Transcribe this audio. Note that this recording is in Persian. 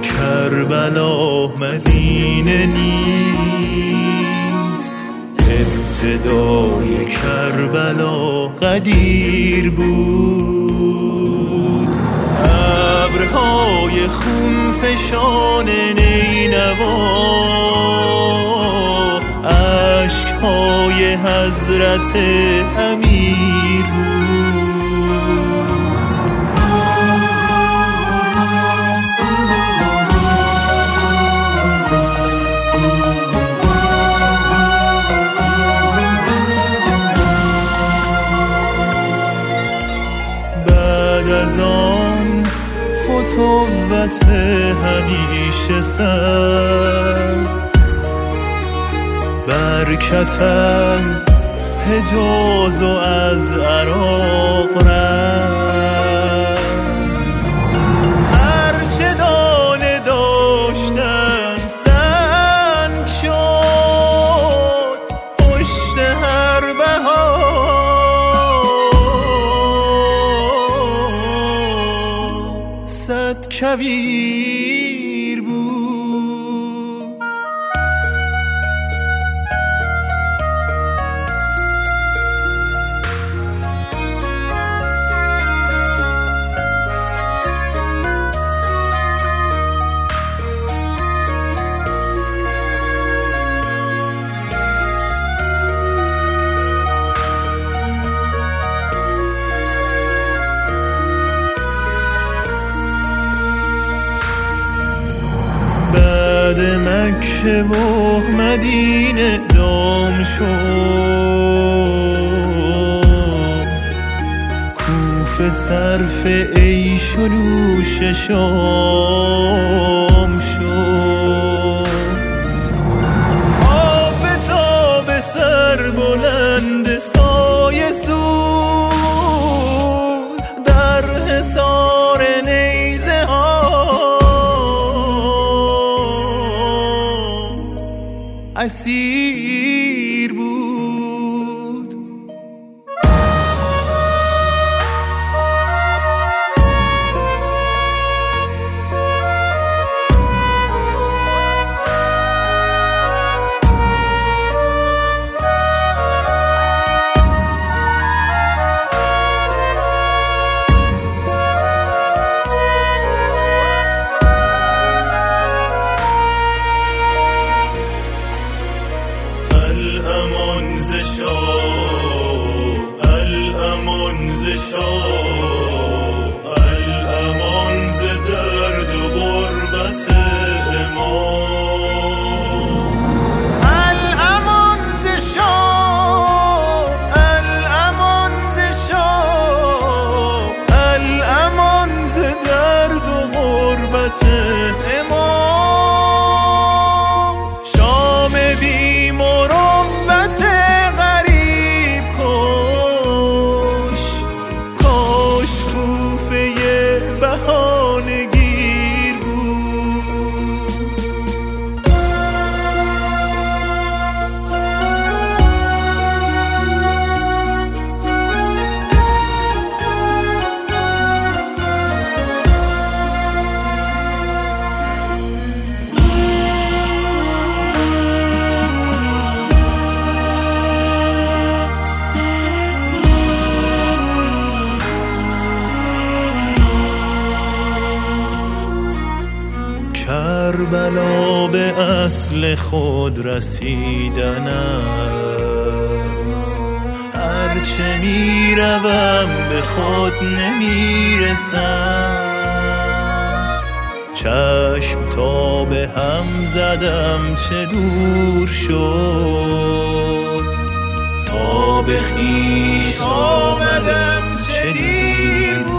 کربلا مدینه نیست، ابتدای کربلا غدیر بود. ابرهای خونفشان نینوا، اشکهای حضرت امیر بود. بعد از آن فتوت همیشه سبز، برکت از حجاز و از عراق رفت. هرچه دانه داشتن سنگ شد پشت هر بهار، صد کویر بود. بعد مکه و مدینه دام شد، کوفه صرف عیش و نوش شام شد. آفتاب سر بلند سایه سوز در حصار نیزه ها اسیر بود. الامان ز شاه، الامان ز شاه، الامان ز درد و غربت امام. الامان ز شاه، الامان ز شاه، الامان ز درد و غربت امام. شام بی مروت غریب کش، کاش کوفه بهانه گیر بود. کربلا به اصل خود رسیدن است، هرچه می روم به خود نمی رسم. چشم تا به هم زدم چه دور شد، تا به خویش آمدم چه دیر بود.